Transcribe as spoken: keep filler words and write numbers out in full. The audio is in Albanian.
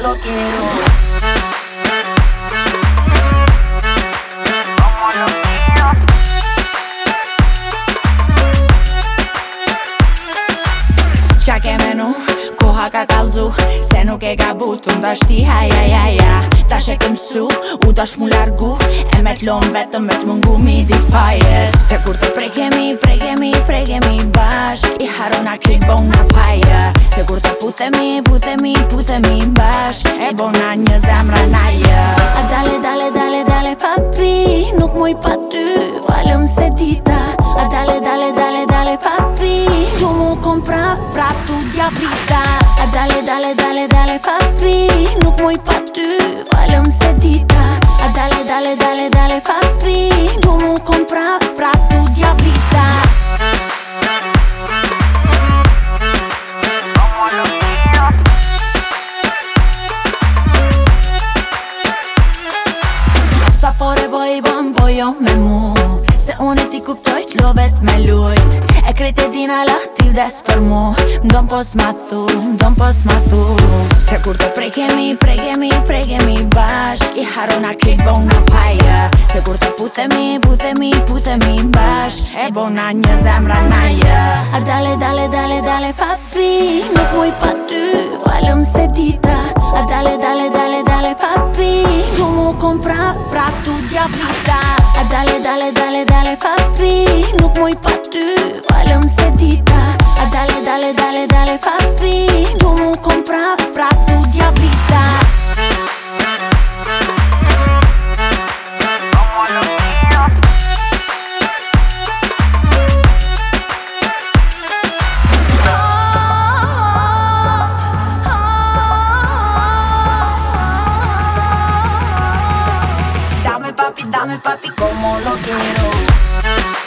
lo quiero. Qa ke menu, koha ka kalzu, se nuk e ka butu nda shti haja ja ja. Ta she ke msu, u dash mu largu, e me t'lon vetëm me t'mungu mi dit faje. Se kur të prekemi, prekemi, prekemi bashk, i harona krejt bona faje. Se kur të puthemi, puthemi, puthemi bashk, e bona një zemra naje. A dale, dale, dale, dale papi, nuk muj pa ty, falem se dita. A dale, dale, dale, dale papi, tu mu kom prap, prap tu diablita. A dale, dale, dale, dale papi, nuk muj pa ty, falem se dita. A dale, dale, dale, dale papi, tu mu kom prap, prap tu diablita. Sa fore boj bëm bojo me mu, se unë ti kuptoj t'lovet me lujt. E krejt e dina lahtiv des për mu, mdon pos ma thu, mdon pos ma thu. Se kur të prekemi, prekemi, prekemi bashk, i harona krejt bona faje. Se kur të puthemi, puthemi, puthemi bashk, e bona një zemra naje. A dale, dale, dale, dale papi, nuk muj pa ty, falem se dita. A dale, dale, dale, dale papi, tu mu kom prap, prap tu diablita. A dale, dale, dale, dale papi, nuk muj pa ty, falem se dita. A dale, dale, dale, dale papi, tu mu kom prap, prap tu diablita. Dame papi, dame papi como lo quiero.